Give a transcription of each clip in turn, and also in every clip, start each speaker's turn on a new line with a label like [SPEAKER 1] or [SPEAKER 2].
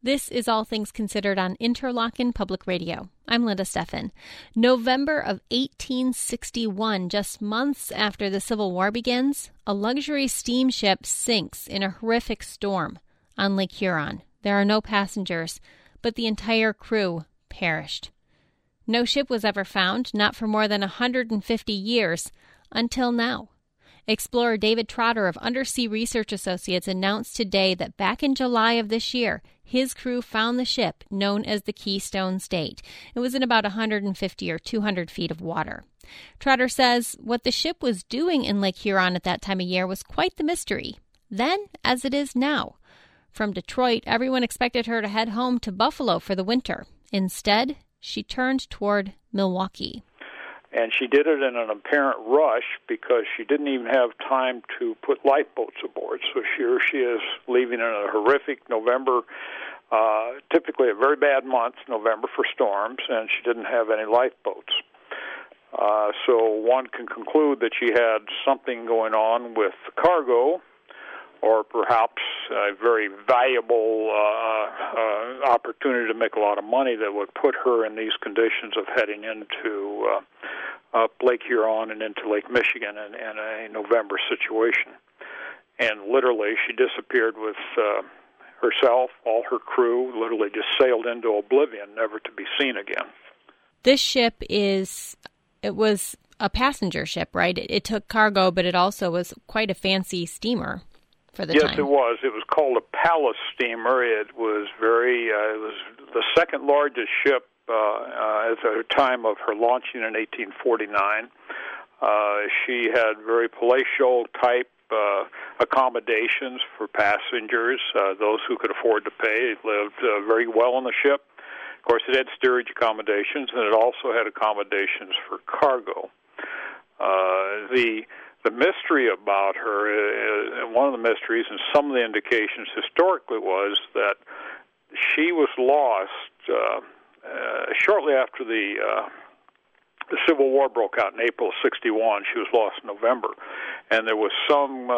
[SPEAKER 1] This is All Things Considered on Interlochen Public Radio. I'm Linda Steffen. November of 1861, just months after the Civil War begins, a luxury steamship sinks in a horrific storm on Lake Huron. There are no passengers, but the entire crew perished. No ship was ever found, not for more than 150 years, until now. Explorer David Trotter of Undersea Research Associates announced today that back in July of this year, his crew found the ship known as the Keystone State. It was in about 150 or 200 feet of water. Trotter says what the ship was doing in Lake Huron at that time of year was quite the mystery, then as it is now. From Detroit, everyone expected her to head home to Buffalo for the winter. Instead, she turned toward Milwaukee.
[SPEAKER 2] And she did it in an apparent rush because she didn't even have time to put lifeboats aboard. So here she is leaving in a horrific November, typically a very bad month, November, for storms, and she didn't have any lifeboats. So one can conclude that she had something going on with cargo, or perhaps a very valuable opportunity to make a lot of money that would put her in these conditions of heading into up Lake Huron and into Lake Michigan in a November situation. And literally, she disappeared with herself, all her crew, literally just sailed into oblivion, never to be seen again.
[SPEAKER 1] This ship it was a passenger ship, right? It took cargo, but it also was quite a fancy steamer.
[SPEAKER 2] Yes, it was. It was called a palace steamer. It was it was the second largest ship at the time of her launching in 1849. She had very palatial type accommodations for passengers. Those who could afford to pay lived very well on the ship. Of course, it had steerage accommodations, and it also had accommodations for cargo. The mystery about her, one of the mysteries, and some of the indications historically, was that she was lost shortly after the Civil War broke out in April of '61. She was lost in November, and there was some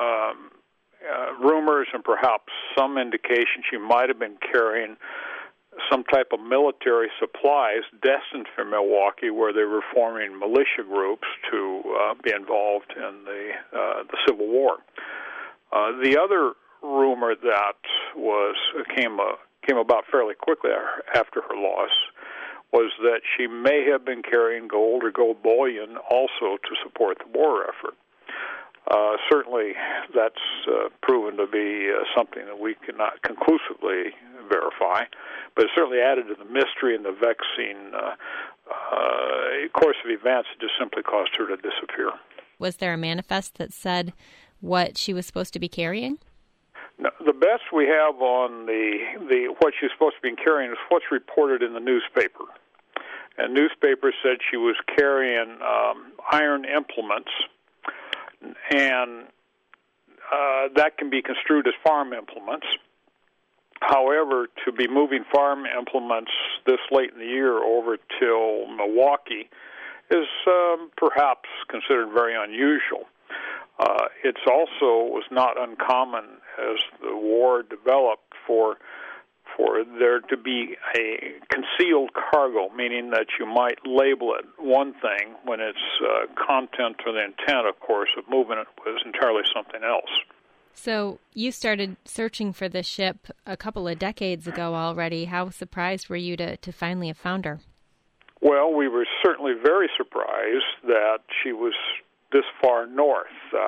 [SPEAKER 2] rumors and perhaps some indication she might have been carrying some type of military supplies destined for Milwaukee, where they were forming militia groups to be involved in the Civil War. The other rumor that came about fairly quickly after her loss was that she may have been carrying gold or gold bullion also to support the war effort. Certainly, that's proven to be something that we cannot conclusively verify, but it certainly added to the mystery and the vexing course of events that just simply caused her to disappear.
[SPEAKER 1] Was there a manifest that said what she was supposed to be carrying?
[SPEAKER 2] No, the best we have on the what she's supposed to be carrying is what's reported in the newspaper. And newspaper said she was carrying iron implements, and that can be construed as farm implements. However, to be moving farm implements this late in the year over till Milwaukee is perhaps considered very unusual. It's also was not uncommon as the war developed for there to be a concealed cargo, meaning that you might label it one thing when its content or the intent, of course, of moving it was entirely something else.
[SPEAKER 1] So you started searching for this ship a couple of decades ago already. How surprised were you to finally have found her?
[SPEAKER 2] Well, we were certainly very surprised that she was this far north.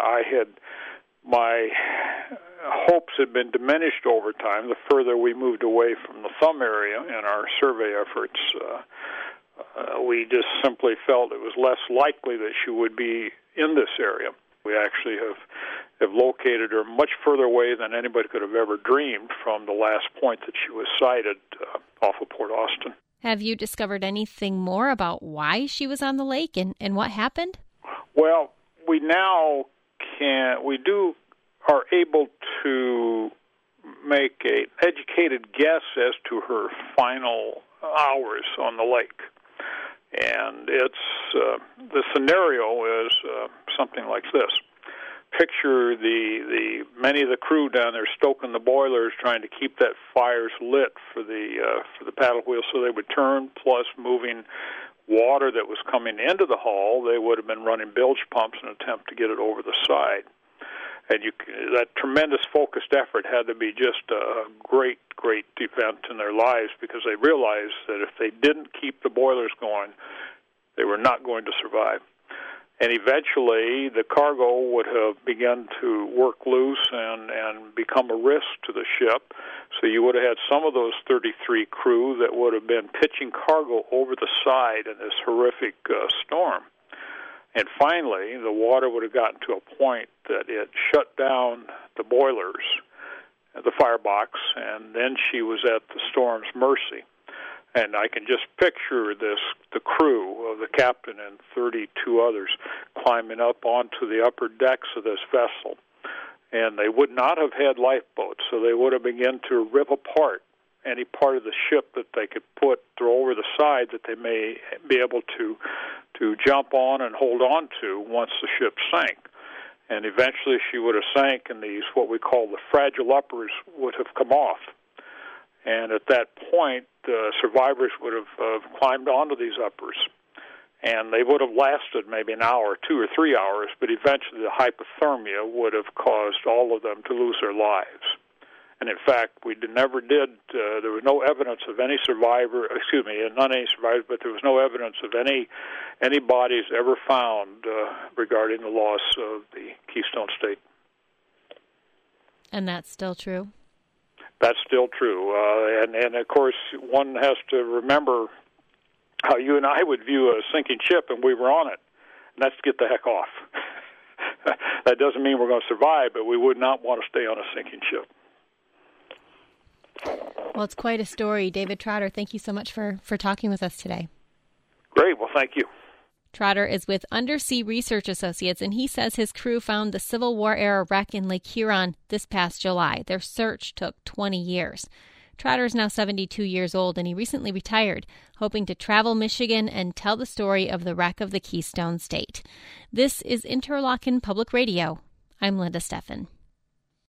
[SPEAKER 2] My hopes had been diminished over time the further we moved away from the thumb area in our survey efforts. We just simply felt it was less likely that she would be in this area. We actually have located her much further away than anybody could have ever dreamed from the last point that she was sighted off of Port Austin.
[SPEAKER 1] Have you discovered anything more about why she was on the lake and what happened?
[SPEAKER 2] Well, we now are able to make an educated guess as to her final hours on the lake. And it's the scenario is something like this. picture the many of the crew down there stoking the boilers, trying to keep that fires lit for the paddle wheel so they would turn, plus moving water that was coming into the hull. They would have been running bilge pumps in an attempt to get it over the side. And that tremendous focused effort had to be just a great event in their lives, because they realized that if they didn't keep the boilers going, they were not going to survive. And eventually, the cargo would have begun to work loose and become a risk to the ship. So you would have had some of those 33 crew that would have been pitching cargo over the side in this horrific storm. And finally, the water would have gotten to a point that it shut down the boilers, the firebox, and then she was at the storm's mercy. And I can just picture the crew of the captain and 32 others climbing up onto the upper decks of this vessel. And they would not have had lifeboats, so they would have begun to rip apart any part of the ship that they could throw over the side that they may be able to jump on and hold on to once the ship sank. And eventually she would have sank, and these, what we call the fragile uppers, would have come off. And at that point, the survivors would have climbed onto these uppers, and they would have lasted maybe an hour, 2 or 3 hours, but eventually the hypothermia would have caused all of them to lose their lives. And in fact, there was no evidence of any survivor, not any survivors, but there was no evidence of any bodies ever found regarding the loss of the Keystone State.
[SPEAKER 1] And that's still true?
[SPEAKER 2] That's still true. And of course, one has to remember how you and I would view a sinking ship, and we were on it. And that's to get the heck off. That doesn't mean we're going to survive, but we would not want to stay on a sinking ship.
[SPEAKER 1] Well, it's quite a story. David Trotter, thank you so much for talking with us today.
[SPEAKER 2] Great. Well, thank you.
[SPEAKER 1] Trotter is with Undersea Research Associates, and he says his crew found the Civil War-era wreck in Lake Huron this past July. Their search took 20 years. Trotter is now 72 years old, and he recently retired, hoping to travel Michigan and tell the story of the wreck of the Keystone State. This is Interlochen Public Radio. I'm Linda Steffen.